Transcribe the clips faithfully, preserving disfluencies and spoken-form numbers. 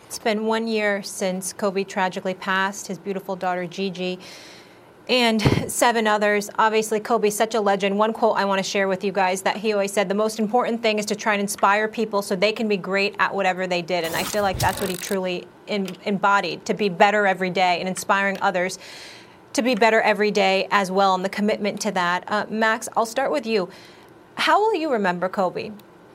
It's been one year since Kobe tragically passed, his beautiful daughter Gigi, and seven others. Obviously, Kobe's such a legend. One quote I want to share with you guys that he always said, the most important thing is to try and inspire people so they can be great at whatever they did. And I feel like that's what he truly in, embodied, to be better every day and inspiring others to be better every day as well, and the commitment to that. Uh, Max, I'll start with you. How will you remember Kobe?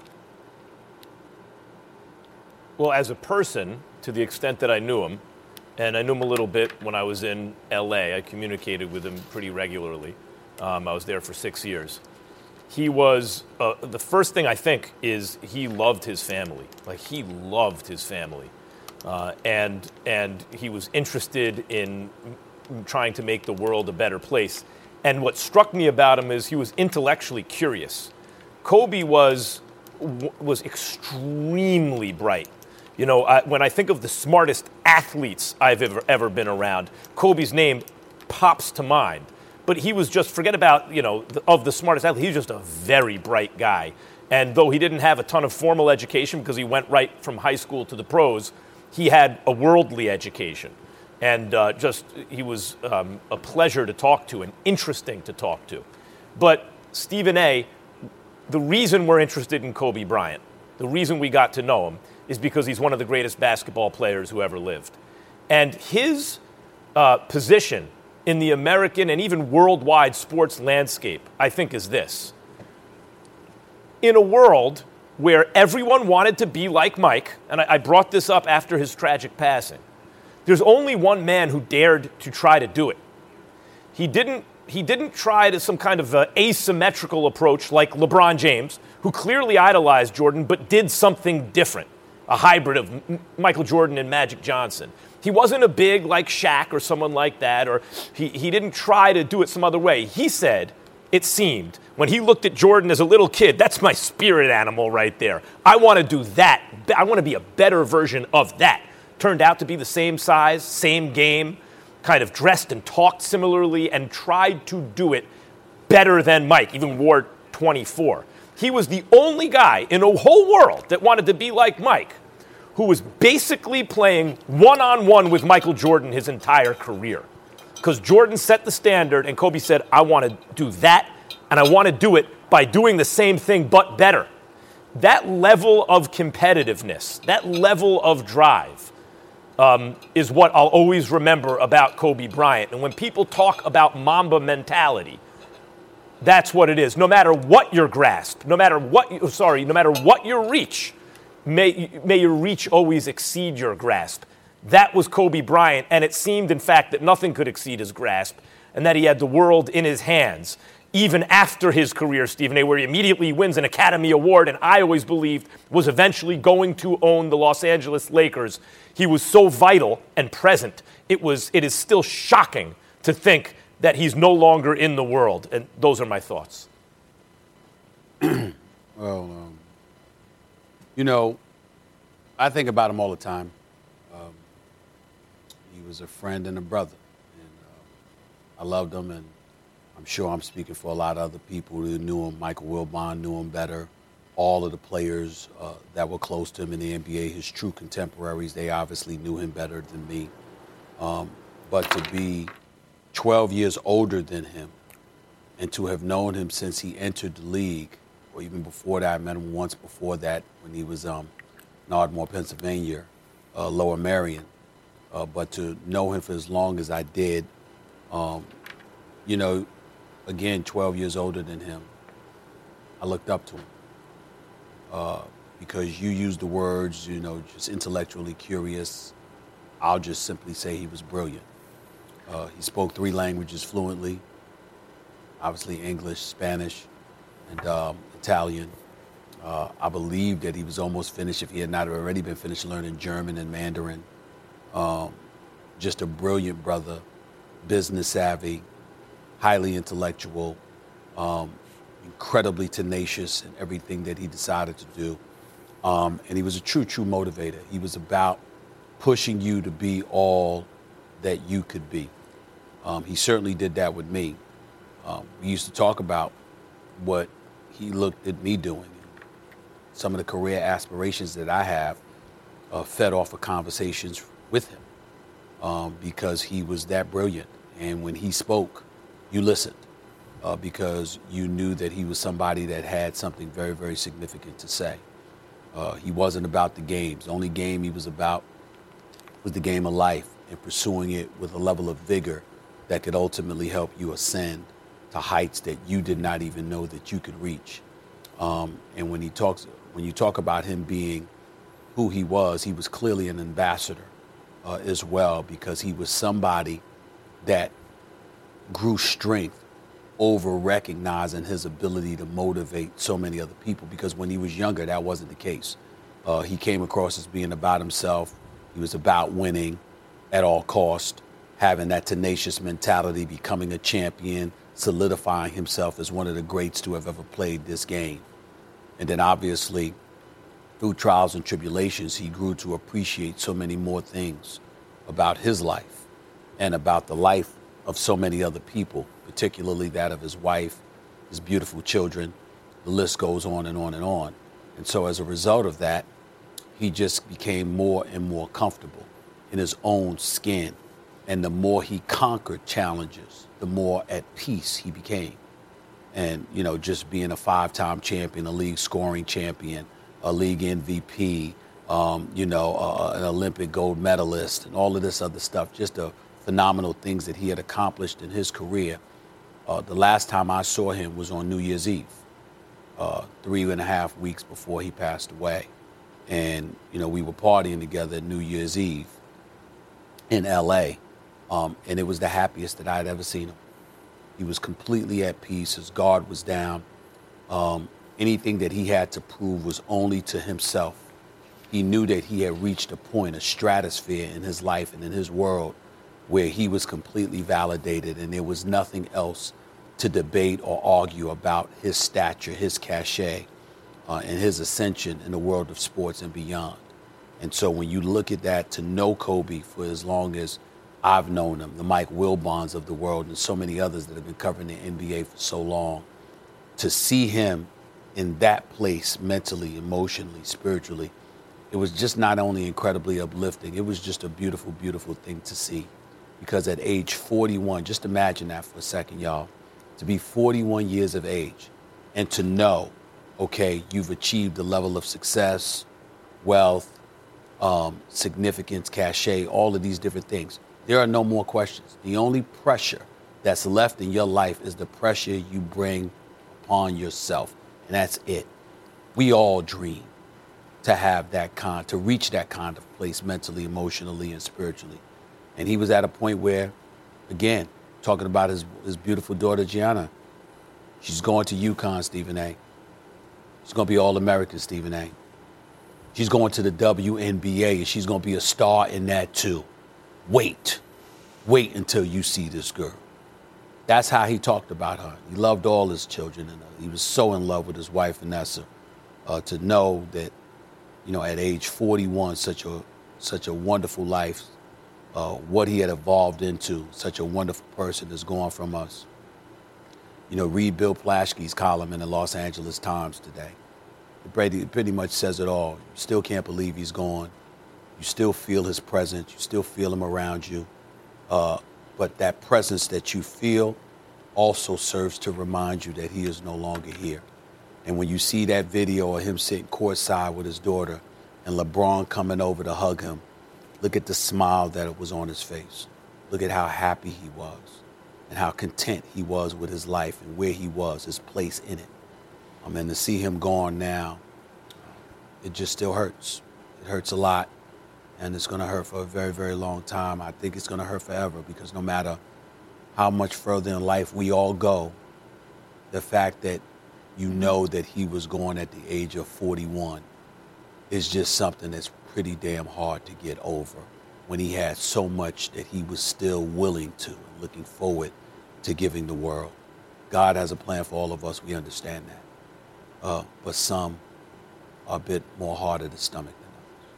Well, as a person, to the extent that I knew him, and I knew him a little bit when I was in L A, I communicated with him pretty regularly. Um, I was there for six years. He was, uh, the first thing I think is he loved his family. Like, he loved his family. Uh, and and he was interested in trying to make the world a better place. And what struck me about him is he was intellectually curious. Kobe was was extremely bright. You know, I, when I think of the smartest athletes I've ever ever been around, Kobe's name pops to mind. But he was just, forget about, you know, the, of the smartest athlete, he was just a very bright guy. And though he didn't have a ton of formal education because he went right from high school to the pros, he had a worldly education. And uh, just, he was um, a pleasure to talk to and interesting to talk to. But Stephen A., the reason we're interested in Kobe Bryant, the reason we got to know him, is because he's one of the greatest basketball players who ever lived. And his uh, position in the American and even worldwide sports landscape, I think, is this. In a world where everyone wanted to be like Mike, and I, I brought this up after his tragic passing, there's only one man who dared to try to do it. He didn't, he didn't try to some kind of uh, asymmetrical approach like LeBron James, who clearly idolized Jordan but did something different. A hybrid of M- Michael Jordan and Magic Johnson. He wasn't a big like Shaq or someone like that, or he, he didn't try to do it some other way. He said, it seemed, when he looked at Jordan as a little kid, that's my spirit animal right there. I want to do that. I want to be a better version of that. Turned out to be the same size, same game, kind of dressed and talked similarly, and tried to do it better than Mike, even wore twenty-four. He was the only guy in the whole world that wanted to be like Mike, who was basically playing one-on-one with Michael Jordan his entire career. Because Jordan set the standard, and Kobe said, I want to do that, and I want to do it by doing the same thing but better. That level of competitiveness, that level of drive, um, is what I'll always remember about Kobe Bryant. And when people talk about Mamba mentality, that's what it is. No matter what your grasp, no matter what you, sorry, no matter what your reach, may, may your reach always exceed your grasp. That was Kobe Bryant, and it seemed, in fact, that nothing could exceed his grasp, and that he had the world in his hands, even after his career, Stephen A., where he immediately wins an Academy Award, and I always believed was eventually going to own the Los Angeles Lakers. He was so vital and present. It was. It is still shocking to think that he's no longer in the world, and those are my thoughts. Well, um, you know, I think about him all the time. Um, he was a friend and a brother, and uh, I loved him, and I'm sure I'm speaking for a lot of other people who knew him. Michael Wilbon knew him better. All of the players uh, that were close to him in the N B A, his true contemporaries, they obviously knew him better than me. Um, but to be twelve years older than him and to have known him since he entered the league, or even before that, I met him once before that when he was um, in Ardmore, Pennsylvania, uh, Lower Marion. Uh, but to know him for as long as I did, um, you know, again, twelve years older than him, I looked up to him. Uh, because you used the words, you know, just intellectually curious. I'll just simply say he was brilliant. Uh, he spoke three languages fluently, obviously English, Spanish, and um, Italian. Uh, I believe that he was almost finished, if he had not already been finished, learning German and Mandarin. Um, just a brilliant brother, business savvy, highly intellectual, um, incredibly tenacious in everything that he decided to do. Um, and he was a true, true motivator. He was about pushing you to be all that you could be. Um, he certainly did that with me. Um, we used to talk about what he looked at me doing, some of the career aspirations that I have. uh, fed off of conversations with him um, because he was that brilliant. And when he spoke, you listened uh, because you knew that he was somebody that had something very, very significant to say. Uh, he wasn't about the games. The only game he was about was the game of life and pursuing it with a level of vigor that could ultimately help you ascend to heights that you did not even know that you could reach. Um, and when he talks, when you talk about him being who he was, he was clearly an ambassador uh, as well, because he was somebody that grew strength over recognizing his ability to motivate so many other people, because when he was younger, that wasn't the case. Uh, he came across as being about himself. He was about winning at all cost, having that tenacious mentality, becoming a champion, solidifying himself as one of the greats to have ever played this game. And then obviously, through trials and tribulations, he grew to appreciate so many more things about his life and about the life of so many other people, particularly that of his wife, his beautiful children. The list goes on and on and on. And so as a result of that, he just became more and more comfortable in his own skin. And the more he conquered challenges, the more at peace he became. And, you know, just being a five-time champion, a league scoring champion, a league M V P, um, you know, uh, an Olympic gold medalist, and all of this other stuff, just the phenomenal things that he had accomplished in his career. Uh, the last time I saw him was on New Year's Eve, uh, three and a half weeks before he passed away. And, you know, we were partying together at New Year's Eve in L A, um, and it was the happiest that I had ever seen him. He was completely at peace. His guard was down. Um, anything that he had to prove was only to himself. He knew that he had reached a point, a stratosphere in his life and in his world where he was completely validated, and there was nothing else to debate or argue about his stature, his cachet, uh, and his ascension in the world of sports and beyond. And so when you look at that, to know Kobe for as long as I've known him, the Mike Wilbons of the world, and so many others that have been covering the N B A for so long, to see him in that place mentally, emotionally, spiritually, it was just not only incredibly uplifting, it was just a beautiful, beautiful thing to see. Because at age forty-one, just imagine that for a second, y'all, to be forty-one years of age and to know, okay, you've achieved the level of success, wealth, um, significance, cachet, all of these different things. There are no more questions. The only pressure that's left in your life is the pressure you bring upon yourself, and that's it. We all dream to have that kind, to reach that kind of place mentally, emotionally, and spiritually. And he was at a point where, again, talking about his, his beautiful daughter, Gianna, she's going to UConn, Stephen A. She's going to be All-American, Stephen A. She's going to the W N B A, and she's going to be a star in that too. Wait. Wait until you see this girl. That's how he talked about her. He loved all his children, and he was so in love with his wife, Vanessa, uh, to know that, you know, at age forty-one, such a such a wonderful life, uh, what he had evolved into, such a wonderful person is gone from us. You know, read Bill Plaschke's column in the Los Angeles Times today. It pretty, it pretty much says it all. You still can't believe he's gone. You still feel his presence. You still feel him around you. Uh, but that presence that you feel also serves to remind you that he is no longer here. And when you see that video of him sitting courtside with his daughter and LeBron coming over to hug him, look at the smile that was on his face. Look at how happy he was and how content he was with his life and where he was, his place in it. I mean, to see him gone now, it just still hurts. It hurts a lot, and it's going to hurt for a very, very long time. I think it's going to hurt forever, because no matter how much further in life we all go, the fact that you know that he was gone at the age of forty-one is just something that's pretty damn hard to get over, when he had so much that he was still willing to and looking forward to giving the world. God has a plan for all of us. We understand that. Uh, but some are a bit more harder to stomach than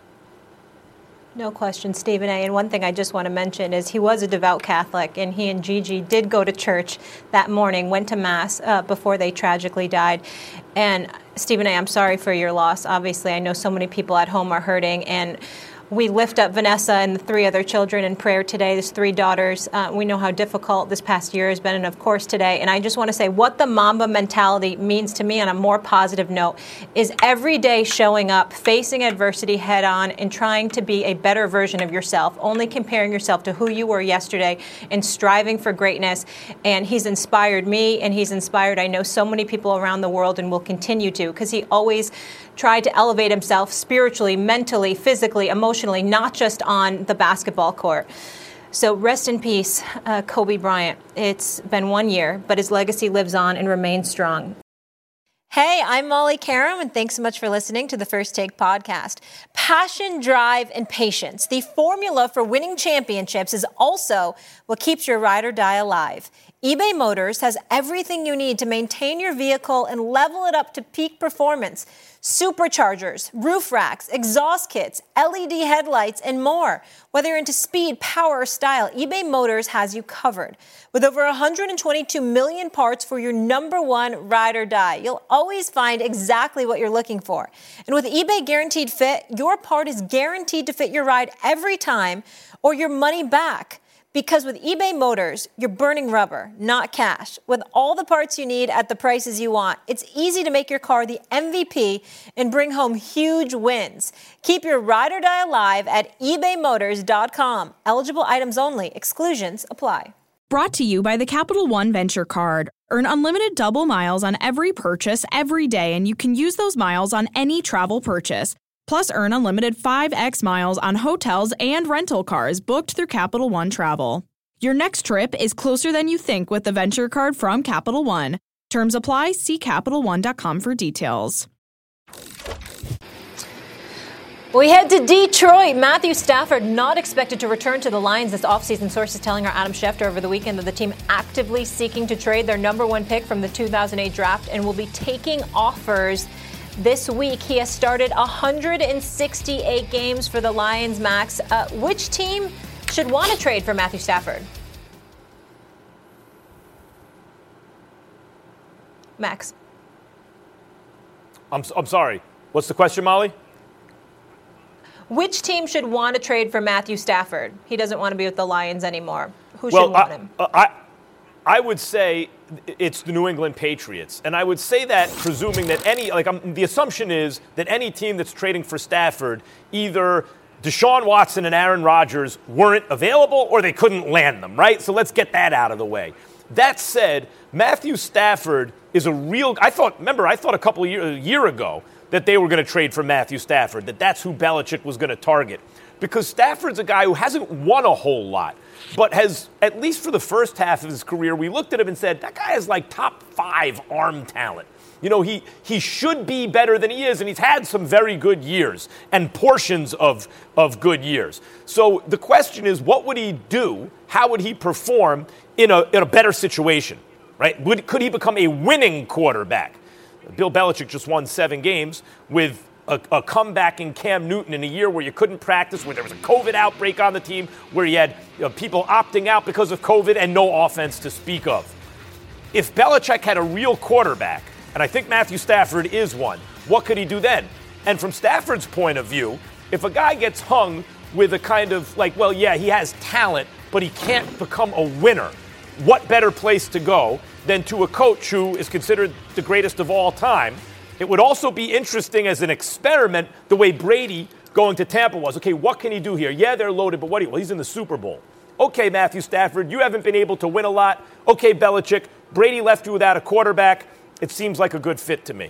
others. No question, Stephen A. And one thing I just want to mention is he was a devout Catholic, and he and Gigi did go to church that morning, went to Mass uh, before they tragically died. And Stephen A., I'm sorry for your loss. Obviously, I know so many people at home are hurting, and we lift up Vanessa and the three other children in prayer today, there's three daughters. Uh, we know how difficult this past year has been, and of course today. And I just want to say what the Mamba mentality means to me on a more positive note is every day showing up, facing adversity head on, and trying to be a better version of yourself, only comparing yourself to who you were yesterday and striving for greatness. And he's inspired me, and he's inspired, I know, so many people around the world, and will continue to, because he always tried to elevate himself spiritually, mentally, physically, emotionally, not just on the basketball court. So rest in peace, uh, Kobe Bryant. It's been one year, but his legacy lives on and remains strong. Hey, I'm Molly Karam, and thanks so much for listening to the First Take podcast. Passion, drive, and patience. The formula for winning championships is also what keeps your ride or die alive. eBay Motors has everything you need to maintain your vehicle and level it up to peak performance. Superchargers, roof racks, exhaust kits, L E D headlights, and more. Whether you're into speed, power, or style, eBay Motors has you covered. With over one hundred twenty-two million parts for your number one ride or die, you'll always find exactly what you're looking for. And with eBay Guaranteed Fit, your part is guaranteed to fit your ride every time or your money back. Because with eBay Motors, you're burning rubber, not cash. With all the parts you need at the prices you want, it's easy to make your car the M V P and bring home huge wins. Keep your ride or die alive at ebay motors dot com. Eligible items only. Exclusions apply. Brought to you by the Capital One Venture Card. Earn unlimited double miles on every purchase every day, and you can use those miles on any travel purchase. Plus, earn unlimited five x miles on hotels and rental cars booked through Capital One Travel. Your next trip is closer than you think with the Venture Card from Capital One. Terms apply. See Capital One dot com for details. We head to Detroit. Matthew Stafford not expected to return to the Lions this offseason. Sources telling our Adam Schefter over the weekend that the team actively seeking to trade their number one pick from the two thousand eight draft and will be taking offers this week. He has started one hundred sixty-eight games for the Lions, Max. Uh, which team should want to trade for Matthew Stafford? Max. I'm, I'm sorry. What's the question, Molly? Which team should want to trade for Matthew Stafford? He doesn't want to be with the Lions anymore. Who well, should want I, him? I, I would say it's the New England Patriots. And I would say that presuming that any, like um, the assumption is that any team that's trading for Stafford, either Deshaun Watson and Aaron Rodgers weren't available or they couldn't land them, right? So let's get that out of the way. That said, Matthew Stafford is a real, I thought, remember, I thought a couple of years, a year ago that they were going to trade for Matthew Stafford, that that's who Belichick was going to target. Because Stafford's a guy who hasn't won a whole lot, but has, at least for the first half of his career, we looked at him and said, that guy is like top five arm talent. You know, he, he should be better than he is, and he's had some very good years and portions of, of good years. So the question is, what would he do? How would he perform in a, in a better situation, right? Would, could he become a winning quarterback? Bill Belichick just won seven games with A, a comeback in Cam Newton in a year where you couldn't practice, where there was a COVID outbreak on the team, where you had you know, people opting out because of COVID and no offense to speak of. If Belichick had a real quarterback, and I think Matthew Stafford is one, what could he do then? And from Stafford's point of view, if a guy gets hung with a kind of like, well, yeah, he has talent, but he can't become a winner, what better place to go than to a coach who is considered the greatest of all time? It would also be interesting as an experiment the way Brady going to Tampa was. Okay, what can he do here? Yeah, they're loaded, but what do you? Well, he's in the Super Bowl. Okay, Matthew Stafford, you haven't been able to win a lot. Okay, Belichick, Brady left you without a quarterback. It seems like a good fit to me.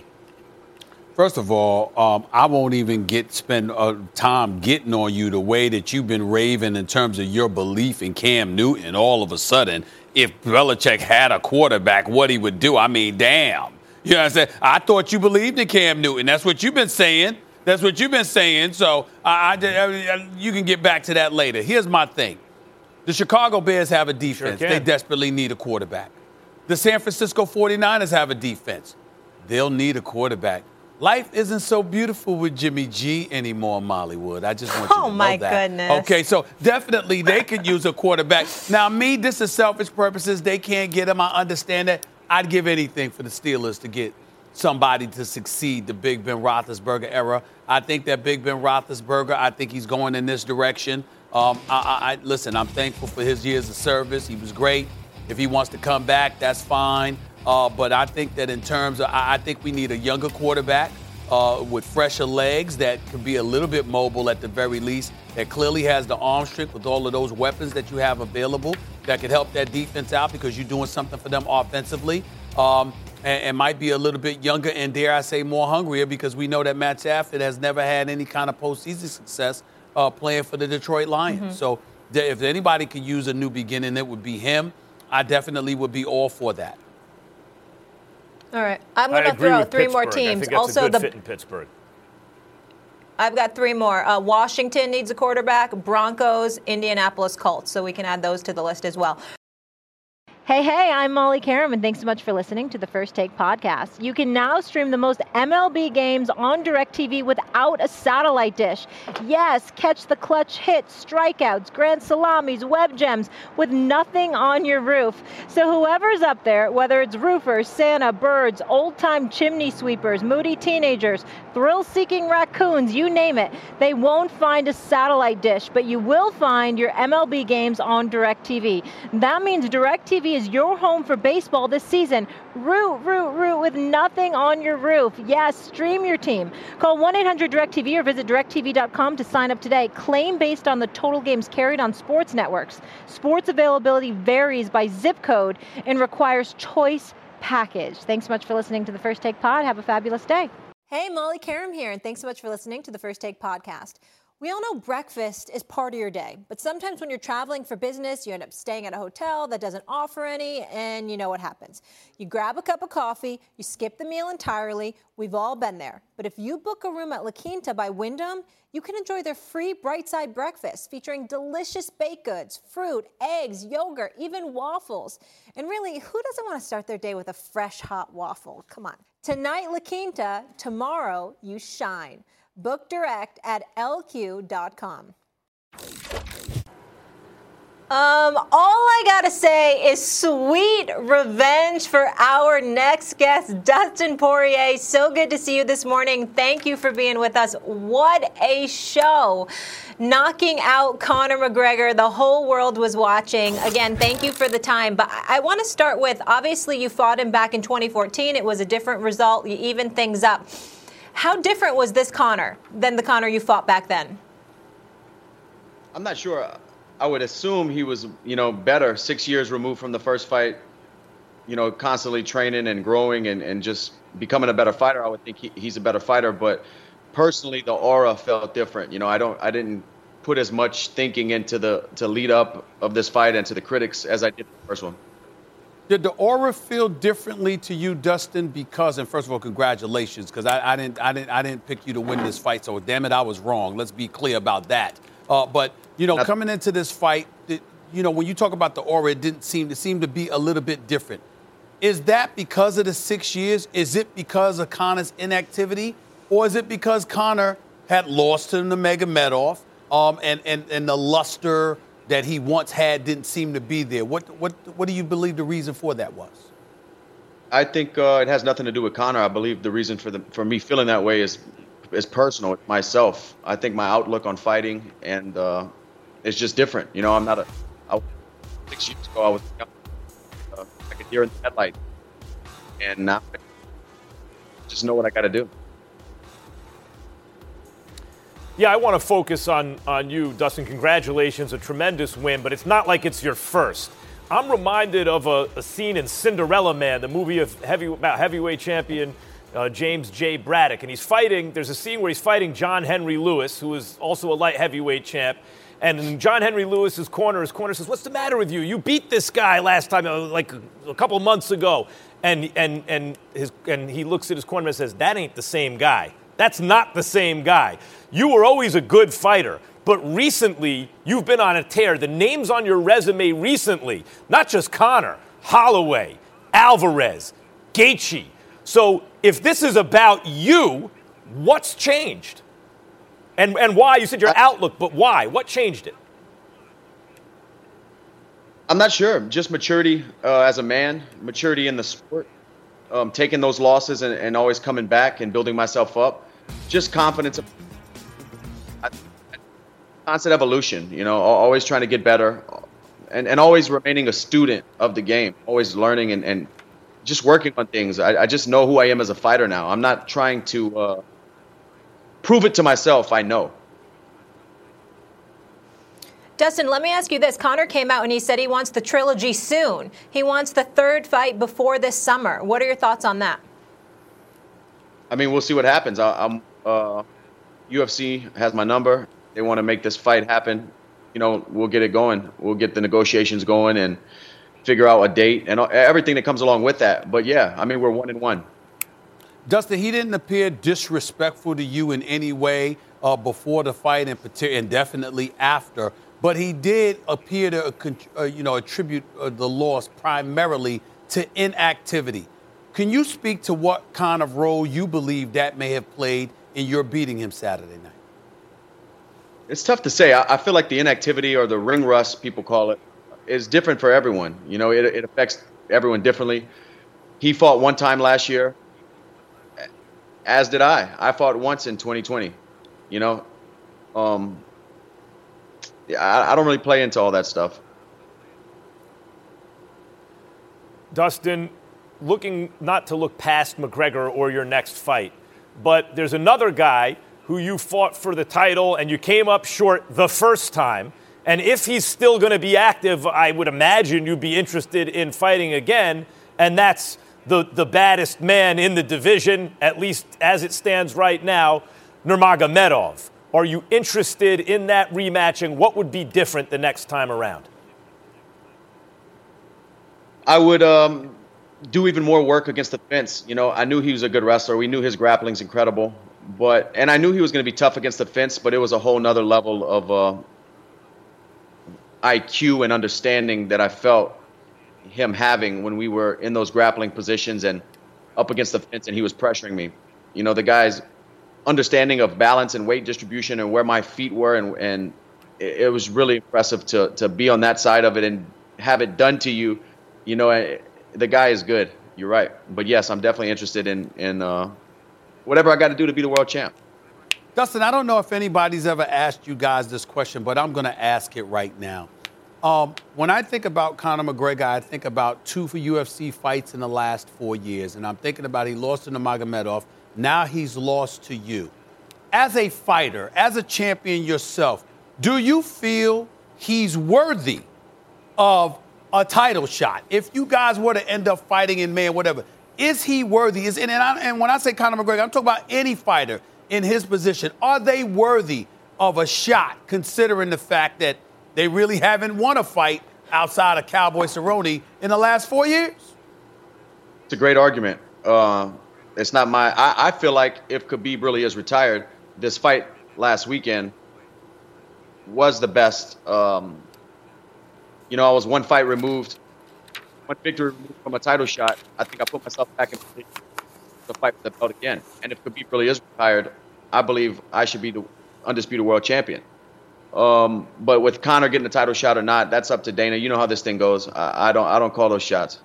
First of all, um, I won't even get spend uh, time getting on you the way that you've been raving in terms of your belief in Cam Newton. All of a sudden, if Belichick had a quarterback, what he would do. I mean, damn. You know what I'm saying? I thought you believed in Cam Newton. That's what you've been saying. That's what you've been saying. So I, I, I, you can get back to that later. Here's my thing. The Chicago Bears have a defense. Sure they desperately need a quarterback. The San Francisco forty-niners have a defense. They'll need a quarterback. Life isn't so beautiful with Jimmy G anymore, Mollywood. I just want you oh to know my that. Goodness. Okay, so definitely they could use a quarterback. Now, me, this is selfish purposes. They can't get him. I understand that. I'd give anything for the Steelers to get somebody to succeed, the Big Ben Roethlisberger era. I think that Big Ben Roethlisberger, I think he's going in this direction. Um, I, I, I Listen, I'm thankful for his years of service. He was great. If he wants to come back, that's fine. Uh, but I think that in terms of, I, I think we need a younger quarterback uh, with fresher legs that could be a little bit mobile at the very least, that clearly has the arm strength with all of those weapons that you have available that could help that defense out because you're doing something for them offensively. Um, and, and might be a little bit younger and, dare I say, more hungrier because we know that Matt Stafford has never had any kind of postseason success uh, playing for the Detroit Lions. Mm-hmm. So th- if anybody could use a new beginning, it would be him. I definitely would be all for that. All right. I'm going to throw out three more teams. I think that's also, a good the fit in Pittsburgh. I've got three more. Uh, Washington needs a quarterback, Broncos, Indianapolis Colts. So we can add those to the list as well. Hey, hey, I'm Molly Karam, and thanks so much for listening to the First Take podcast. You can now stream the most M L B games on DirecTV without a satellite dish. Yes, catch the clutch hits, strikeouts, grand salamis, web gems with nothing on your roof. So whoever's up there, whether it's roofers, Santa, birds, old-time chimney sweepers, moody teenagers, thrill-seeking raccoons, you name it, they won't find a satellite dish, but you will find your M L B games on DirecTV. That means DirecTV is your home for baseball this season. Root, root, root with nothing on your roof. Yes, stream your team. Call one eight hundred direct T V or visit direct T V dot com to sign up today. Claim based on the total games carried on sports networks. Sports availability varies by zip code and requires choice package. Thanks so much for listening to the First Take Pod. Have a fabulous day. Hey, Molly Karam here, and thanks so much for listening to the First Take Podcast. We all know breakfast is part of your day, but sometimes when you're traveling for business, you end up staying at a hotel that doesn't offer any, and you know what happens. You grab a cup of coffee, you skip the meal entirely. We've all been there. But if you book a room at La Quinta by Wyndham, you can enjoy their free Bright Side breakfast featuring delicious baked goods, fruit, eggs, yogurt, even waffles. And really, who doesn't want to start their day with a fresh, hot waffle? Come on. Tonight, La Quinta. Tomorrow, you shine. Book direct at L Q dot com. Um, all I gotta say is sweet revenge for our next guest, Dustin Poirier. So good to see you this morning. Thank you for being with us. What a show. Knocking out Conor McGregor. The whole world was watching. Again, thank you for the time. But I, I want to start with, obviously you fought him back in twenty fourteen. It was a different result. You evened things up. How different was this Conor than the Conor you fought back then? I'm not sure. I would assume he was, you know, better, six years removed from the first fight, you know, constantly training and growing and, and just becoming a better fighter. I would think he, he's a better fighter. But personally, the aura felt different. You know, I don't, I didn't put as much thinking into the to lead up of this fight and to the critics as I did the first one. Did the aura feel differently to you, Dustin? Because, and first of all, congratulations, because I, I didn't, I didn't, I didn't pick you to win this fight. So, damn it, I was wrong. Let's be clear about that. Uh, but you know, coming into this fight, it, you know, when you talk about the aura, it didn't seem, it seemed to be a little bit different. Is that because of the six years? Is it because of Conor's inactivity, or is it because Conor had lost to Nurmagomedov, um, and and and the luster that he once had didn't seem to be there? What what what do you believe the reason for that was? I think uh, it has nothing to do with Conor. I believe the reason for the for me feeling that way is is personal. It's myself. I think my outlook on fighting and uh, it's just different. You know, I'm not a. I, six years ago, I was uh, I could hear in the headlight, and now I just know what I got to do. Yeah, I want to focus on, on you, Dustin. Congratulations, a tremendous win, but it's not like it's your first. I'm reminded of a, a scene in Cinderella Man, the movie of heavy, about heavyweight champion uh, James J. Braddock, and he's fighting, there's a scene where he's fighting John Henry Lewis, who is also a light heavyweight champ, and in John Henry Lewis's corner, his corner says, "What's the matter with you? You beat this guy last time, uh, like a, a couple months ago." And, and, and, his, and he looks at his corner and says, "That ain't the same guy. That's not the same guy. You were always a good fighter, but recently you've been on a tear. The names on your resume recently, not just Conor, Holloway, Alvarez, Gaethje. So if this is about you, what's changed? And and why? You said your outlook, but why? What changed it?" I'm not sure. Just maturity uh, as a man, maturity in the sport. um, taking those losses and, and always coming back and building myself up. Just confidence. Constant evolution, you know, always trying to get better and, and always remaining a student of the game, always learning and, and just working on things. I, I just know who I am as a fighter now. I'm not trying to uh, prove it to myself. I know. Dustin, let me ask you this. Conor came out and he said he wants the trilogy soon. He wants the third fight before this summer. What are your thoughts on that? I mean, we'll see what happens. I, I'm uh, U F C has my number. They want to make this fight happen. You know, we'll get it going. We'll get the negotiations going and figure out a date and everything that comes along with that. But yeah, I mean, we're one and one. Dustin, he didn't appear disrespectful to you in any way uh, before the fight and, and definitely after. But he did appear to, uh, you know, attribute uh, the loss primarily to inactivity. Can you speak to what kind of role you believe that may have played in your beating him Saturday night? It's tough to say. I, I feel like the inactivity or the ring rust, people call it, is different for everyone. You know, it, it affects everyone differently. He fought one time last year, as did I. I fought once in twenty twenty. You know, um, I, I don't really play into all that stuff. Dustin, looking not to look past McGregor or your next fight, but there's another guy who you fought for the title and you came up short the first time. And if he's still going to be active, I would imagine you'd be interested in fighting again. And that's the, the baddest man in the division, at least as it stands right now, Nurmagomedov. Are you interested in that rematch, and what would be different the next time around? I would um, do even more work against the fence. You know, I knew he was a good wrestler. We knew his grappling's incredible. But and I knew he was going to be tough against the fence, but it was a whole nother level of uh, I Q and understanding that I felt him having when we were in those grappling positions and up against the fence and he was pressuring me. You know, the guy's understanding of balance and weight distribution and where my feet were, and, and it, it was really impressive to to be on that side of it and have it done to you. You know, the guy is good. You're right. But, yes, I'm definitely interested in in uh, – whatever I got to do to be the world champ. Dustin, I don't know if anybody's ever asked you guys this question, but I'm going to ask it right now. Um, when I think about Conor McGregor, I think about two for U F C fights in the last four years. And I'm thinking about he lost to Nurmagomedov. Now he's lost to you. As a fighter, as a champion yourself, do you feel he's worthy of a title shot? If you guys were to end up fighting in May or whatever, is he worthy? Is and, I, and when I say Conor McGregor, I'm talking about any fighter in his position. Are they worthy of a shot, considering the fact that they really haven't won a fight outside of Cowboy Cerrone in the last four years? It's a great argument. Uh, it's not my. I, I feel like if Khabib really is retired, this fight last weekend was the best. Um, you know, I was one fight removed. One victory from a title shot. I think I put myself back in position to fight for the belt again. And if Khabib really is retired, I believe I should be the undisputed world champion. Um, but with Conor getting the title shot or not, that's up to Dana. You know how this thing goes. I, I don't. I don't call those shots.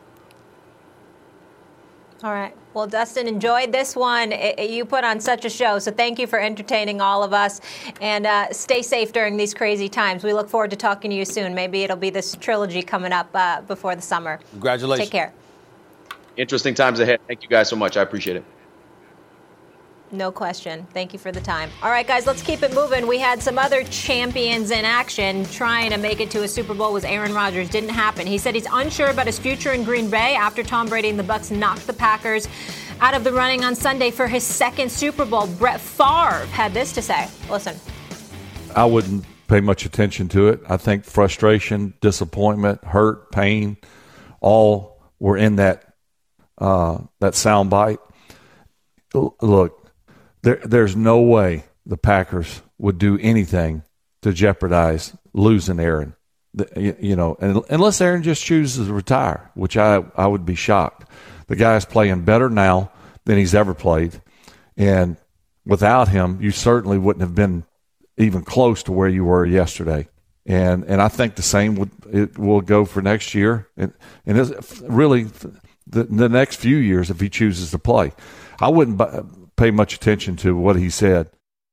All right. Well, Dustin, enjoyed this one. It, it, you put on such a show, so thank you for entertaining all of us. And uh, stay safe during these crazy times. We look forward to talking to you soon. Maybe it'll be this trilogy coming up uh, before the summer. Congratulations. Take care. Interesting times ahead. Thank you guys so much. I appreciate it. No question. Thank you for the time. All right, guys, let's keep it moving. We had some other champions in action trying to make it to a Super Bowl. Was Aaron Rodgers. Didn't happen. He said he's unsure about his future in Green Bay after Tom Brady and the Bucs knocked the Packers out of the running on Sunday for his second Super Bowl. Brett Favre had this to say. Listen. I wouldn't pay much attention to it. I think frustration, disappointment, hurt, pain, all were in that uh, that soundbite. Look. There, there's no way the Packers would do anything to jeopardize losing Aaron. The, you, you know, and, unless Aaron just chooses to retire, which I, I would be shocked. The guy's playing better now than he's ever played. And without him, you certainly wouldn't have been even close to where you were yesterday. And and I think the same would it will go for next year. And, and it's really, the, the next few years if he chooses to play. I wouldn't b- pay much attention to what he said.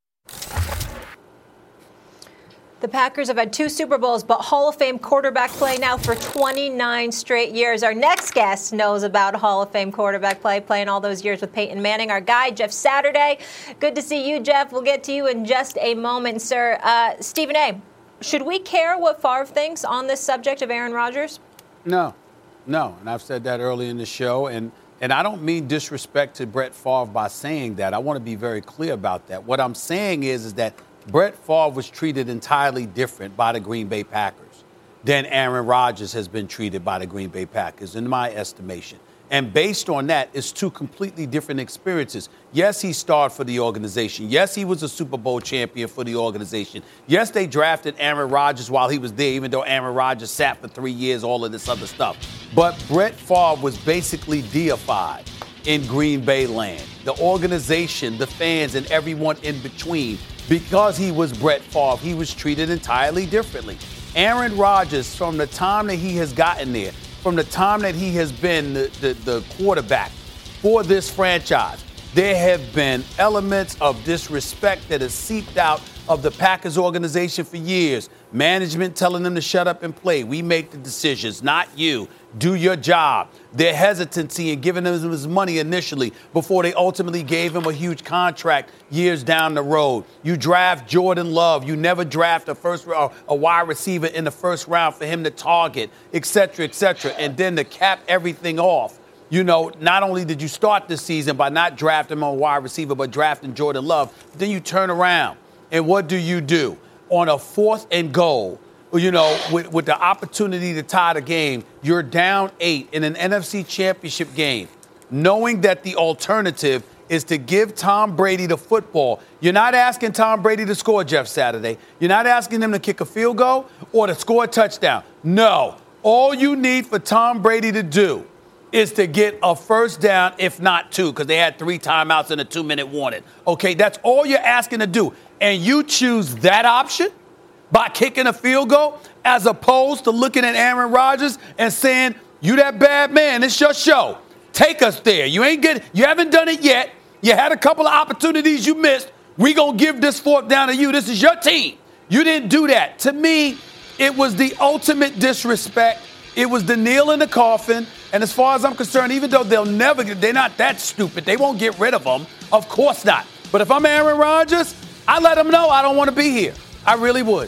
The Packers have had two Super Bowls, but Hall of Fame quarterback play now for twenty-nine straight years. Our next guest knows about Hall of Fame quarterback play, playing all those years with Peyton Manning. Our guy, Jeff Saturday. Good to see you, Jeff. We'll get to you in just a moment, sir. Uh, Stephen A., should we care what Favre thinks on this subject of Aaron Rodgers? No, no. And I've said that early in the show. And, and I don't mean disrespect to Brett Favre by saying that. I want to be very clear about that. What I'm saying is, is that Brett Favre was treated entirely different by the Green Bay Packers than Aaron Rodgers has been treated by the Green Bay Packers, in my estimation. And based on that, it's two completely different experiences. Yes, he starred for the organization. Yes, he was a Super Bowl champion for the organization. Yes, they drafted Aaron Rodgers while he was there, even though Aaron Rodgers sat for three years, all of this other stuff. But Brett Favre was basically deified in Green Bay land. The organization, the fans, and everyone in between. Because he was Brett Favre, he was treated entirely differently. Aaron Rodgers, from the time that he has gotten there, from the time that he has been the, the, the quarterback for this franchise, there have been elements of disrespect that has seeped out of the Packers organization for years. Management telling them to shut up and play. We make the decisions, not you. Do your job. Their hesitancy in giving him his money initially before they ultimately gave him a huge contract years down the road. You draft Jordan Love. You never draft a first or a wide receiver in the first round for him to target, et cetera, et cetera. And then to cap everything off, you know, not only did you start this season by not drafting him on a wide receiver, but drafting Jordan Love, then you turn around. And what do you do? On a fourth and goal, you know, with, with the opportunity to tie the game, you're down eight in an N F C championship game, knowing that the alternative is to give Tom Brady the football. You're not asking Tom Brady to score, Jeff Saturday. You're not asking him to kick a field goal or to score a touchdown. No. All you need for Tom Brady to do is to get a first down, if not two, because they had three timeouts and a two-minute warning. Okay, that's all you're asking to do. And you choose that option by kicking a field goal as opposed to looking at Aaron Rodgers and saying, you that bad man, it's your show. Take us there. You ain't get, you haven't done it yet. You had a couple of opportunities you missed. We gonna give this fork down to you. This is your team. You didn't do that. To me, it was the ultimate disrespect. It was the nail in the coffin. And as far as I'm concerned, even though they'll never, they're not that stupid. They won't get rid of them. Of course not. But if I'm Aaron Rodgers, I let them know I don't want to be here. I really would.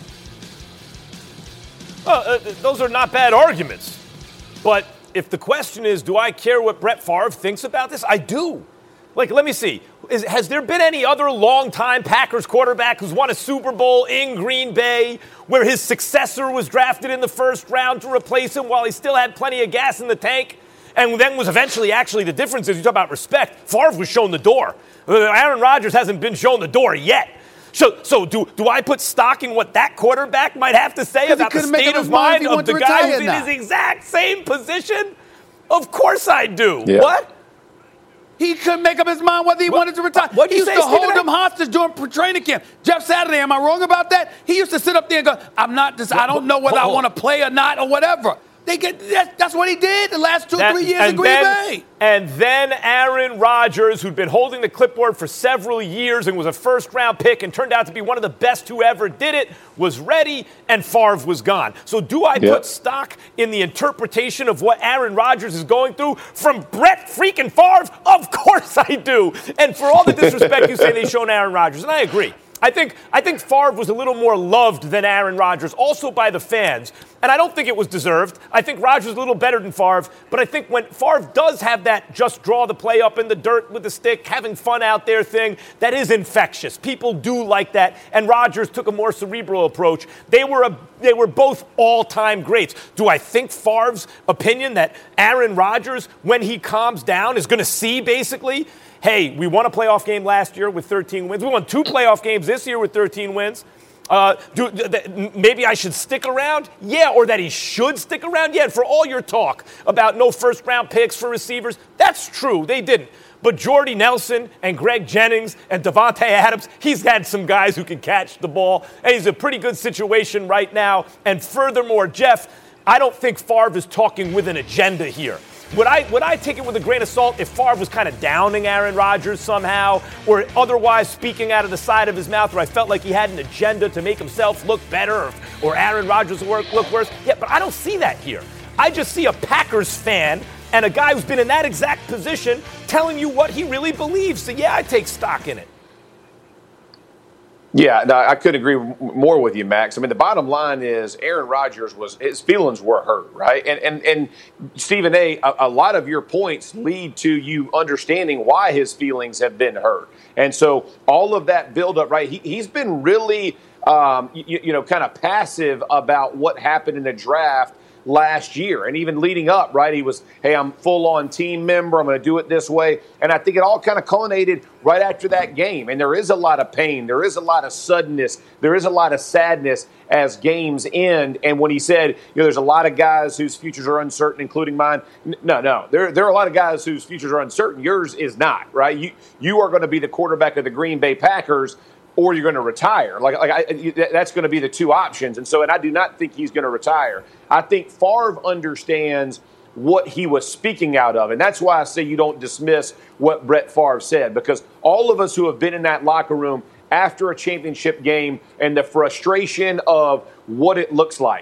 Well, uh, those are not bad arguments. But if the question is, do I care what Brett Favre thinks about this? I do. Like, let me see. Is, has there been any other longtime Packers quarterback who's won a Super Bowl in Green Bay where his successor was drafted in the first round to replace him while he still had plenty of gas in the tank? And then was eventually actually the difference is you talk about respect. Favre was shown the door. Aaron Rodgers hasn't been shown the door yet. So, so do, do I put stock in what that quarterback might have to say about the state of mind of the guy who's in his exact same position? Of course I do. Yeah. What? He couldn't make up his mind whether he what? wanted to retire. What he used say, to Stephen hold A? them hostage during training camp. Jeff Saturday, am I wrong about that? He used to sit up there and go, I'm not this, I don't know whether I want to play or not or whatever. They get that, that's what he did the last two, that, three years in Green then, Bay. And then Aaron Rodgers, who'd been holding the clipboard for several years and was a first-round pick and turned out to be one of the best who ever did it, was ready, and Favre was gone. So do I yep. put stock in the interpretation of what Aaron Rodgers is going through from Brett freaking Favre? Of course I do. And for all the disrespect you say they've shown Aaron Rodgers, and I agree. I think I think Favre was a little more loved than Aaron Rodgers, also by the fans. And I don't think it was deserved. I think Rodgers is a little better than Favre. But I think when Favre does have that just draw the play up in the dirt with the stick, having fun out there thing, that is infectious. People do like that. And Rodgers took a more cerebral approach. They were a, they were both all-time greats. Do I think Favre's opinion that Aaron Rodgers, when he calms down, is going to see basically, hey, we won a playoff game last year with thirteen wins. We won two playoff games this year with thirteen wins. Uh, do, th- th- maybe I should stick around? Yeah, or that he should stick around? Yeah, and for all your talk about no first-round picks for receivers, that's true. They didn't. But Jordy Nelson and Greg Jennings and Devontae Adams, he's had some guys who can catch the ball, and he's in a pretty good situation right now. And furthermore, Jeff, I don't think Favre is talking with an agenda here. Would I would I take it with a grain of salt if Favre was kind of downing Aaron Rodgers somehow, or otherwise speaking out of the side of his mouth, where I felt like he had an agenda to make himself look better, or, or Aaron Rodgers work look worse? Yeah, but I don't see that here. I just see a Packers fan and a guy who's been in that exact position telling you what he really believes. So yeah, I take stock in it. Yeah, no, I couldn't agree more with you, Max. I mean, the bottom line is Aaron Rodgers was his feelings were hurt, right? And and and Stephen A, a, a lot of your points lead to you understanding why his feelings have been hurt, and so all of that buildup, right? He he's been really, um, you, you know, kind of passive about what happened in the draft last year, and even leading up, right? He was, hey, I'm full-on team member. I'm going to do it this way. And I think it all kind of culminated right after that game. And there is a lot of pain. There is a lot of suddenness. There is a lot of sadness as games end. And when he said, you know, there's a lot of guys whose futures are uncertain, including mine. No, no. There, there are a lot of guys whose futures are uncertain. Yours is not, right? You, you are going to be the quarterback of the Green Bay Packers, or you're going to retire. Like, like I, that's going to be the two options. And so, and I do not think he's going to retire. I think Favre understands what he was speaking out of. And that's why I say you don't dismiss what Brett Favre said, because all of us who have been in that locker room after a championship game and the frustration of what it looks like.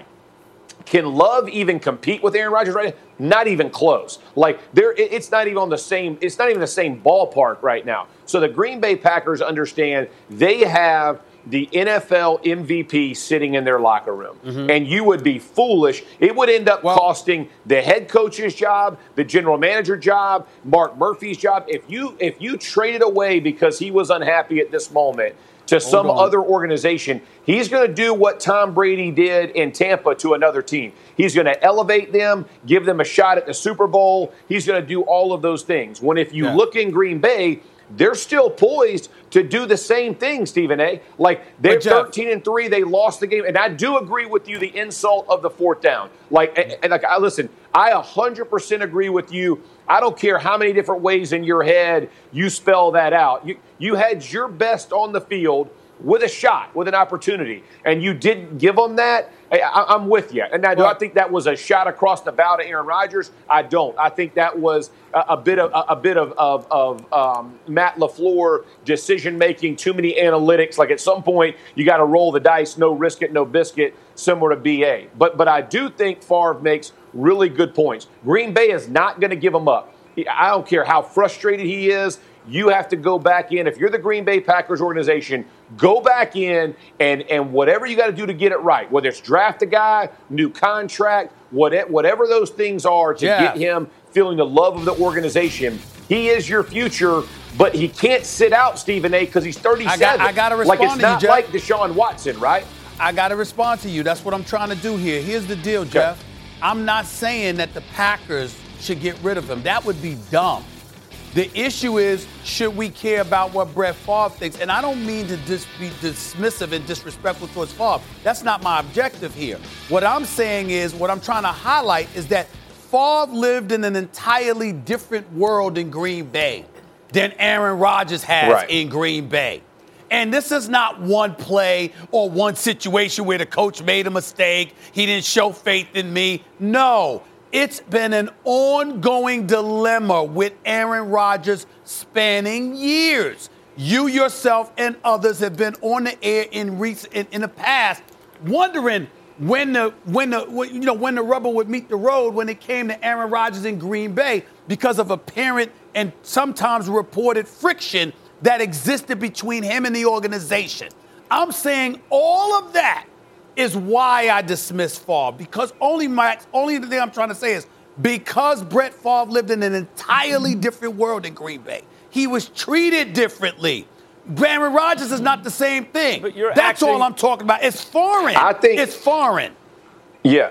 Can Love even compete with Aaron Rodgers right now? Not even close. Like there, it's not even on the same. It's not even the same ballpark right now. So the Green Bay Packers understand they have the N F L M V P sitting in their locker room, mm-hmm. and you would be foolish. It would end up well, costing the head coach's job, the general manager job, Mark Murphy's job. If you if you traded away because he was unhappy at this moment to some other organization, he's going to do what Tom Brady did in Tampa to another team. He's going to elevate them, give them a shot at the Super Bowl. He's going to do all of those things. When if you yeah. look in Green Bay, they're still poised to do the same thing, Stephen A. Like, they're thirteen and three, they lost the game. And I do agree with you, the insult of the fourth down. Like, and, and like, I listen, I one hundred percent agree with you. I don't care how many different ways in your head you spell that out. You, you had your best on the field with a shot, with an opportunity, and you didn't give them that. I, I'm with you. And now, do I think that was a shot across the bow to Aaron Rodgers? I don't. I think that was a, a bit of a, a bit of of, of um, Matt LaFleur decision making. Too many analytics. Like at some point, you got to roll the dice. No risk it, no biscuit. Similar to B A. But but I do think Favre makes really good points. Green Bay is not going to give him up. I don't care how frustrated he is. You have to go back in. If you're the Green Bay Packers organization, go back in and, and whatever you got to do to get it right, whether it's draft a guy, new contract, what, whatever those things are to yeah. get him feeling the love of the organization. He is your future, but he can't sit out, Stephen A., because he's thirty-seven. I got, I got to respond like it's to not you, like Deshaun Watson, right? I got to respond to you. That's what I'm trying to do here. Here's the deal, Jeff. Okay. I'm not saying that the Packers should get rid of him. That would be dumb. The issue is, should we care about what Brett Favre thinks? And I don't mean to dis- be dismissive and disrespectful towards Favre. That's not my objective here. What I'm saying is, what I'm trying to highlight is that Favre lived in an entirely different world in Green Bay than Aaron Rodgers has right. in Green Bay. And this is not one play or one situation where the coach made a mistake. He didn't show faith in me. No. It's been an ongoing dilemma with Aaron Rodgers spanning years. You yourself and others have been on the air in recent in, in the past, wondering when the when the when, you know when the rubber would meet the road when it came to Aaron Rodgers in Green Bay because of apparent and sometimes reported friction that existed between him and the organization. I'm saying all of that is why I dismiss Favre, because only Max, only the thing I'm trying to say is because Brett Favre lived in an entirely different world in Green Bay. He was treated differently. Aaron Rodgers is not the same thing. But you're That's actually, all I'm talking about. It's foreign. I think it's foreign. Yeah.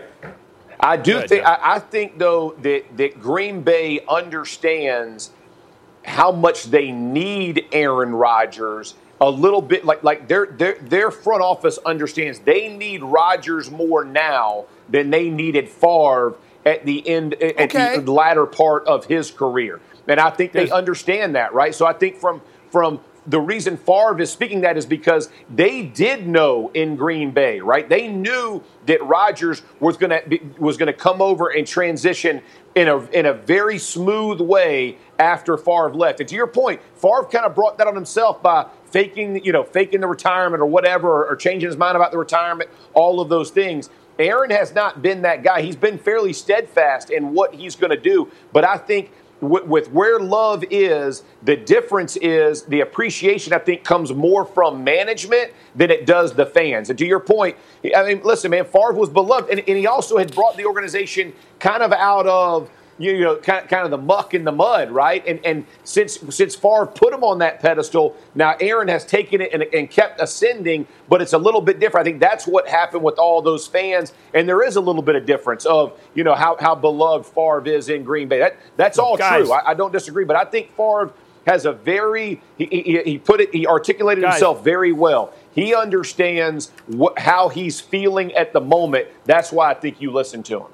I do Good, think yeah. I, I think though that, that Green Bay understands how much they need Aaron Rodgers. A little bit like like their their their front office understands they need Rodgers more now than they needed Favre at the end at okay. the latter part of his career, and I think they understand that, right? So I think from from the reason Favre is speaking that is because they did know in Green Bay, right? They knew that Rodgers was going to was going to come over and transition in a in a very smooth way after Favre left. And to your point, Favre kind of brought that on himself by faking, you know, faking the retirement or whatever, or, or changing his mind about the retirement, all of those things. Aaron has not been that guy. He's been fairly steadfast in what he's going to do, but I think with where Love is, the difference is the appreciation, I think, comes more from management than it does the fans. And to your point, I mean, listen, man, Favre was beloved, and, and he also had brought the organization kind of out of, you know, kind of, kind of the muck and the mud, right? And and since since Favre put him on that pedestal, now Aaron has taken it and, and kept ascending, but it's a little bit different. I think that's what happened with all those fans, and there is a little bit of difference of, you know, how, how beloved Favre is in Green Bay. That That's all Guys. true. I, I don't disagree, but I think Favre has a very he, he, he put it he articulated Guys. himself very well. He understands what, how he's feeling at the moment. That's why I think you listen to him.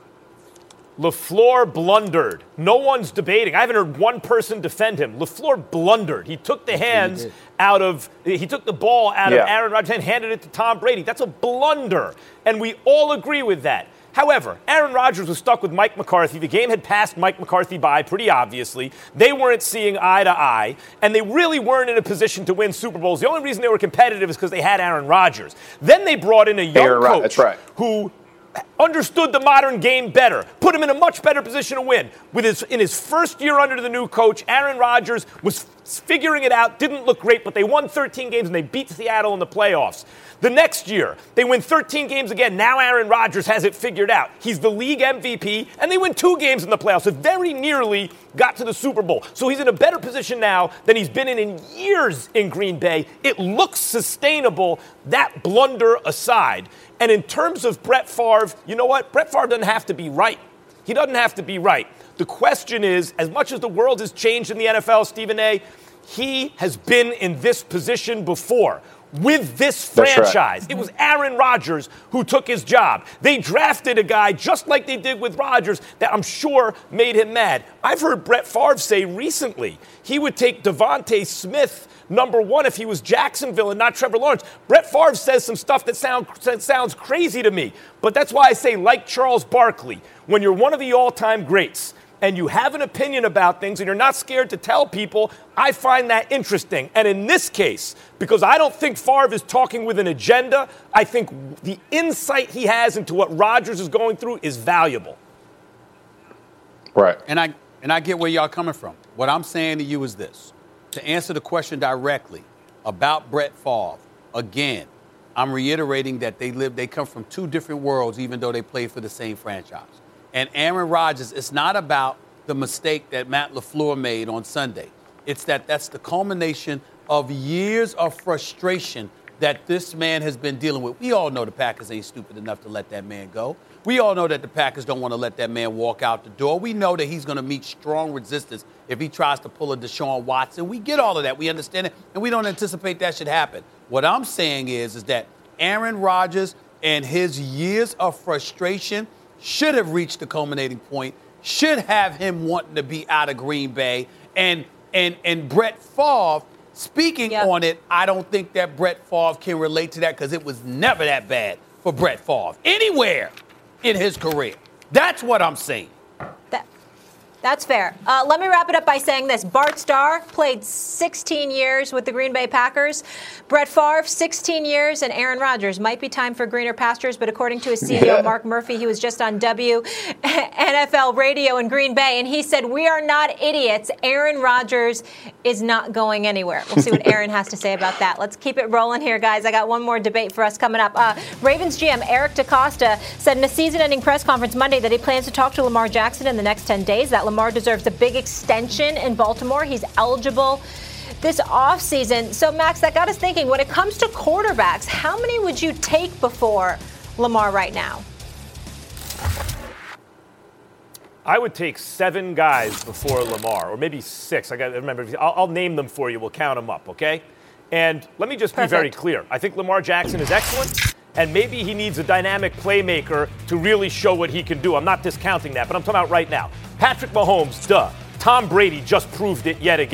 LaFleur blundered. No one's debating. I haven't heard one person defend him. LaFleur blundered. He took the hands out of, he took the ball out yeah. of Aaron Rodgers and handed it to Tom Brady. That's a blunder. And we all agree with that. However, Aaron Rodgers was stuck with Mike McCarthy. The game had passed Mike McCarthy by pretty obviously. They weren't seeing eye to eye, and they really weren't in a position to win Super Bowls. The only reason they were competitive is because they had Aaron Rodgers. Then they brought in a young Aaron, coach that's right. who understood the modern game better, put him in a much better position to win. With his in his first year under the new coach, Aaron Rodgers was figuring it out, didn't look great, but they won thirteen games and they beat Seattle in the playoffs. The next year, they win thirteen games again. Now Aaron Rodgers has it figured out. He's the league M V P, and they win two games in the playoffs. It very nearly got to the Super Bowl. So he's in a better position now than he's been in in years in Green Bay. It looks sustainable, that blunder aside. And in terms of Brett Favre, you know what? Brett Favre doesn't have to be right. He doesn't have to be right. The question is, as much as the world has changed in the N F L, Stephen A., he has been in this position before. With this franchise. Right. It was Aaron Rodgers who took his job. They drafted a guy just like they did with Rodgers that I'm sure made him mad. I've heard Brett Favre say recently he would take Devontae Smith number one if he was Jacksonville and not Trevor Lawrence. Brett Favre says some stuff that, sound, that sounds crazy to me. But that's why I say, like Charles Barkley, when you're one of the all-time greats, and you have an opinion about things and you're not scared to tell people, I find that interesting. And in this case, because I don't think Favre is talking with an agenda, I think the insight he has into what Rodgers is going through is valuable. Right. And I and I get where y'all coming from. What I'm saying to you is this. To answer the question directly about Brett Favre, again, I'm reiterating that they live, they come from two different worlds, even though they play for the same franchise. And Aaron Rodgers, it's not about the mistake that Matt LaFleur made on Sunday. It's that that's the culmination of years of frustration that this man has been dealing with. We all know the Packers ain't stupid enough to let that man go. We all know that the Packers don't want to let that man walk out the door. We know that he's going to meet strong resistance if he tries to pull a Deshaun Watson. We get all of that. We understand it, and we don't anticipate that should happen. What I'm saying is, is that Aaron Rodgers and his years of frustration should have reached the culminating point, should have him wanting to be out of Green Bay. And and and Brett Favre, speaking yep. on it, I don't think that Brett Favre can relate to that because it was never that bad for Brett Favre anywhere in his career. That's what I'm saying. That, that's fair. Uh, let me wrap it up by saying this. Bart Starr played sixteen years with the Green Bay Packers. Brett Favre, sixteen years, and Aaron Rodgers. Might be time for greener pastures, but according to his C E O, yeah. Mark Murphy, he was just on W N F L radio in Green Bay, and he said, we are not idiots. Aaron Rodgers is not going anywhere. We'll see what Aaron has to say about that. Let's keep it rolling here, guys. I got one more debate for us coming up. Uh, Ravens G M Eric DeCosta said in a season-ending press conference Monday that he plans to talk to Lamar Jackson in the next ten days. That Lamar deserves a big extension in Baltimore. He's eligible this offseason. So, Max, that got us thinking, when it comes to quarterbacks, how many would you take before Lamar right now? I would take seven guys before Lamar, or maybe six. I got to remember. I'll, I'll name them for you. We'll count them up, okay? And let me just Perfect. be very clear. I think Lamar Jackson is excellent, and maybe he needs a dynamic playmaker to really show what he can do. I'm not discounting that, but I'm talking about right now. Patrick Mahomes, duh. Tom Brady just proved it yet again.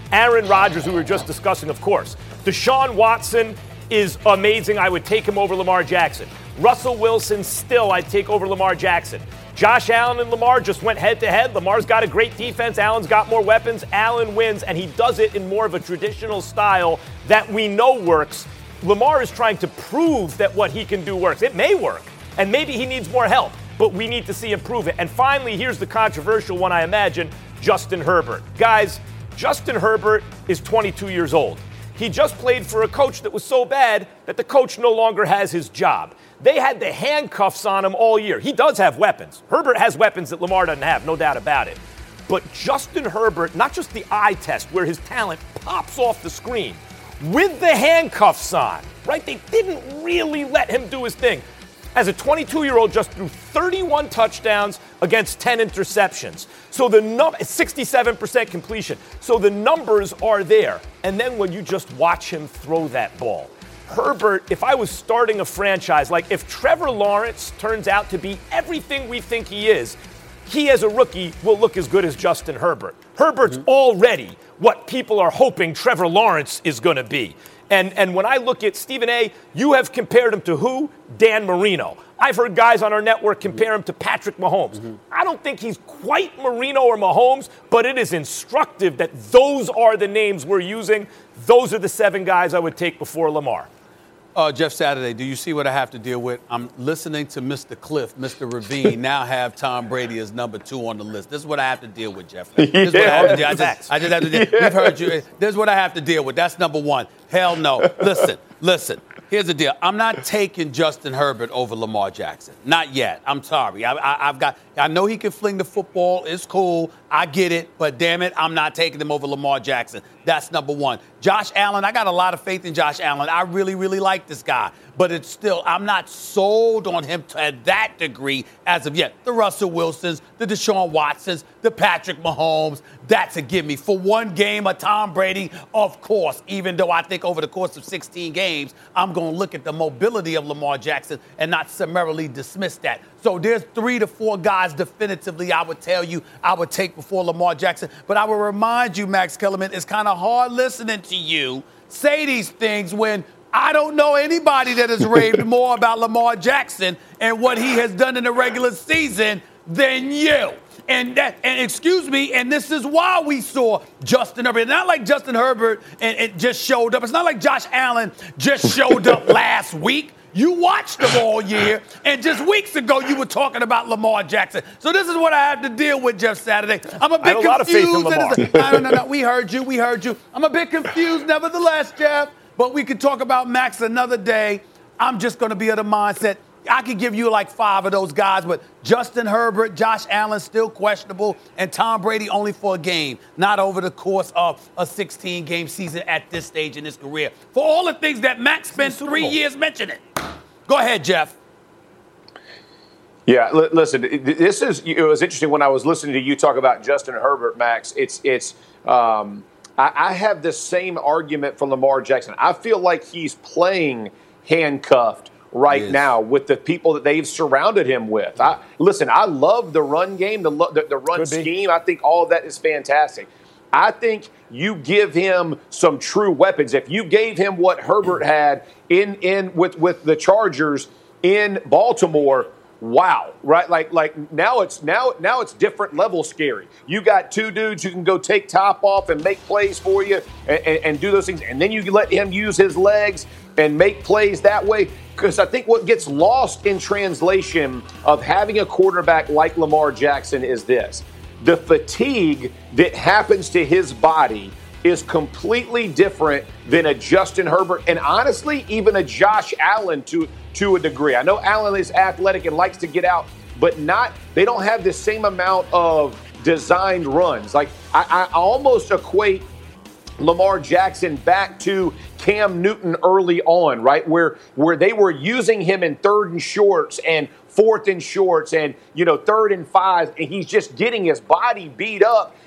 Aaron Rodgers, who we were just discussing, of course. Deshaun Watson is amazing. I would take him over Lamar Jackson. Russell Wilson, still, I'd take over Lamar Jackson. Josh Allen and Lamar just went head-to-head. Lamar's got a great defense. Allen's got more weapons. Allen wins, and he does it in more of a traditional style that we know works. Lamar is trying to prove that what he can do works. It may work, and maybe he needs more help, but we need to see him prove it. And finally, here's the controversial one, I imagine, Justin Herbert. Guys, Justin Herbert is twenty-two years old. He just played for a coach that was so bad that the coach no longer has his job. They had the handcuffs on him all year. He does have weapons. Herbert has weapons that Lamar doesn't have, no doubt about it. But Justin Herbert, not just the eye test where his talent pops off the screen, with the handcuffs on, right? They didn't really let him do his thing. As a twenty-two-year-old, just threw thirty-one touchdowns against ten interceptions. So the num- sixty-seven percent completion. So the numbers are there. And then when you just watch him throw that ball, Herbert, if I was starting a franchise, like if Trevor Lawrence turns out to be everything we think he is, he as a rookie will look as good as Justin Herbert. Herbert's mm-hmm. already what people are hoping Trevor Lawrence is going to be. And and when I look at Stephen A., you have compared him to who? Dan Marino. I've heard guys on our network compare him to Patrick Mahomes. Mm-hmm. I don't think he's quite Marino or Mahomes, but it is instructive that those are the names we're using. Those are the seven guys I would take before Lamar. Uh, Jeff Saturday, do you see what I have to deal with? I'm listening to Mister Cliff, Mister Ravine, now have Tom Brady as number two on the list. This is what I have to deal with, Jeff. This is what I have to deal. I just, I just have to deal. We've heard you. This is what I have to deal with. That's number one. Hell no. Listen, listen. Here's the deal. I'm not taking Justin Herbert over Lamar Jackson. Not yet. I'm sorry. I, I, I've got. I know he can fling the football. It's cool. I get it. But damn it, I'm not taking him over Lamar Jackson. That's number one. Josh Allen, I got a lot of faith in Josh Allen. I really, really like this guy. But it's still, I'm not sold on him to that degree as of yet. The Russell Wilsons, the Deshaun Watsons, the Patrick Mahomes, that's a gimme. For one game, a Tom Brady, of course, even though I think over the course of sixteen games, I'm going to look at the mobility of Lamar Jackson and not summarily dismiss that. So there's three to four guys definitively I would tell you I would take before Lamar Jackson. But I will remind you, Max Kellerman, it's kind of hard listening to you say these things when I don't know anybody that has raved more about Lamar Jackson and what he has done in the regular season than you. And that, and excuse me, and this is why we saw Justin Herbert. It's not like Justin Herbert and it just showed up. It's not like Josh Allen just showed up last week. You watched them all year, and just weeks ago you were talking about Lamar Jackson. So this is what I have to deal with, Jeff Saturday. I'm a bit I have confused. A lot of faith in Lamar. No, no, no. We heard you. We heard you. I'm a bit confused, nevertheless, Jeff. But we could talk about Max another day. I'm just going to be of the mindset. I could give you like five of those guys, but Justin Herbert, Josh Allen still questionable, and Tom Brady only for a game, not over the course of a sixteen-game season at this stage in his career. For all the things that Max spent three years mentioning. Go ahead, Jeff. Yeah, l- listen, this is, it was interesting when I was listening to you talk about Justin Herbert, Max. It's, it's, um, I, I have the same argument for Lamar Jackson. I feel like he's playing handcuffed right now with the people that they've surrounded him with. I, listen, I love the run game, the, the, the run scheme. I think all of that is fantastic. I think you give him some true weapons. If you gave him what Herbert had in in with, with the Chargers in Baltimore, wow, right? Like like now it's now now it's different level scary. You got two dudes who can go take top off and make plays for you and, and, and do those things, and then you let him use his legs and make plays that way. Because I think what gets lost in translation of having a quarterback like Lamar Jackson is this. The fatigue that happens to his body is completely different than a Justin Herbert and honestly, even a Josh Allen to, to a degree. I know Allen is athletic and likes to get out, but not they don't have the same amount of designed runs. Like I, I almost equate Lamar Jackson back to Cam Newton early on, right? Where where they were using him in third and shorts and fourth and shorts and, you know, third and five, and he's just getting his body beat up.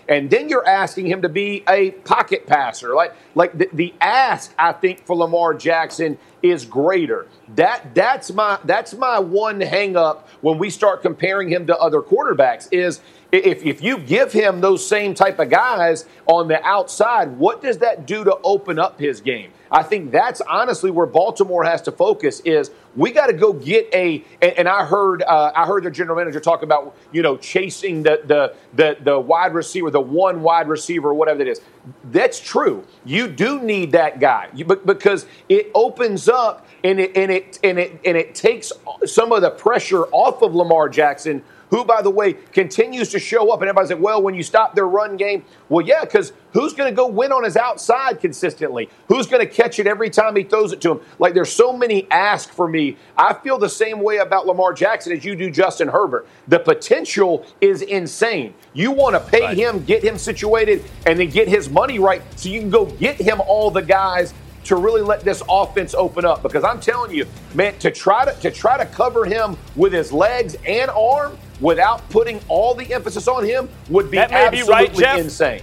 And then you're asking him to be a pocket passer. Like, like the, the ask, I think, for Lamar Jackson is greater. That that's my that's my one hang up when we start comparing him to other quarterbacks is if, if you give him those same type of guys on the outside, what does that do to open up his game? I think that's honestly where Baltimore has to focus is we got to go get a and, and I heard uh, I heard the general manager talk about, you know, chasing the, the the the wide receiver, the one wide receiver, whatever that is. That's true. You do need that guy you, because it opens up and it and it and it and it takes some of the pressure off of Lamar Jackson, who, by the way, continues to show up. And everybody's like, well, when you stop their run game, well, yeah, because who's going to go win on his outside consistently? Who's going to catch it every time he throws it to him? Like, there's so many asks for me. I feel the same way about Lamar Jackson as you do Justin Herbert. The potential is insane. You want to pay right. him, get him situated, and then get his money right so you can go get him all the guys to really let this offense open up. Because I'm telling you, man, to try to to try to cover him with his legs and arm without putting all the emphasis on him would be that may absolutely be right, Jeff. insane.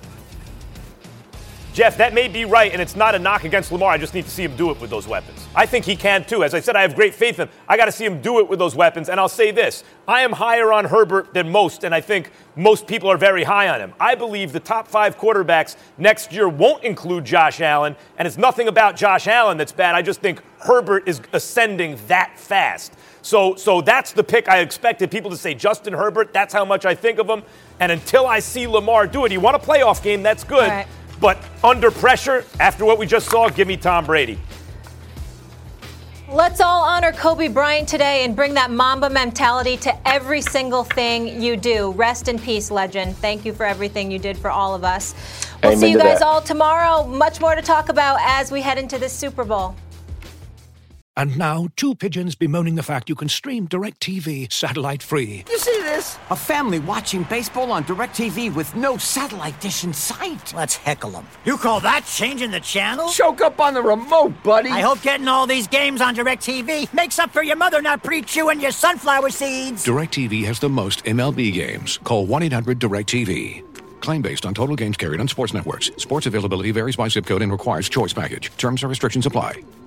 Jeff, that may be right, and it's not a knock against Lamar. I just need to see him do it with those weapons. I think he can, too. As I said, I have great faith in him. I got to see him do it with those weapons. And I'll say this. I am higher on Herbert than most, and I think most people are very high on him. I believe the top five quarterbacks next year won't include Josh Allen, and it's nothing about Josh Allen that's bad. I just think Herbert is ascending that fast. So, so that's the pick I expected people to say, Justin Herbert, that's how much I think of him. And until I see Lamar do it, he won a playoff game, that's good. Right. But under pressure, after what we just saw, give me Tom Brady. Let's all honor Kobe Bryant today and bring that Mamba mentality to every single thing you do. Rest in peace, legend. Thank you for everything you did for all of us. We'll Amen see you to guys that. all tomorrow. Much more to talk about as we head into this Super Bowl. And now, two pigeons bemoaning the fact you can stream DirecTV satellite-free. You see this? A family watching baseball on DirecTV with no satellite dish in sight. Let's heckle them. You call that changing the channel? Choke up on the remote, buddy. I hope getting all these games on DirecTV makes up for your mother not pre-chewing your sunflower seeds. DirecTV has the most M L B games. Call one eight hundred direct T V. Claim based on total games carried on sports networks. Sports availability varies by zip code and requires choice package. Terms and restrictions apply.